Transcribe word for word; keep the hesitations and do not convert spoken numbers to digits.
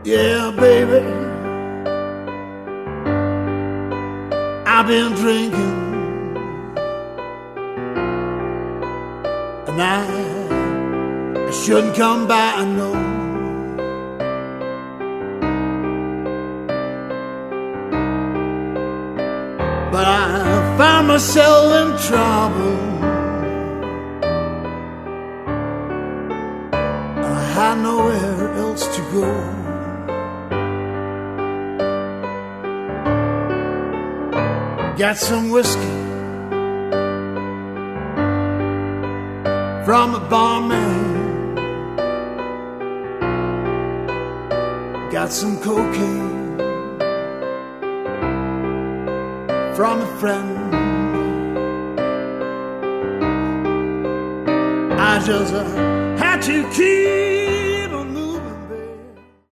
Yeah, baby, I've been drinking, and I, I shouldn't come by, I know. But I found myself in trouble, and I had nowhere else to go. Got some whiskey from a barman, got some cocaine from a friend. I just uh, had to keep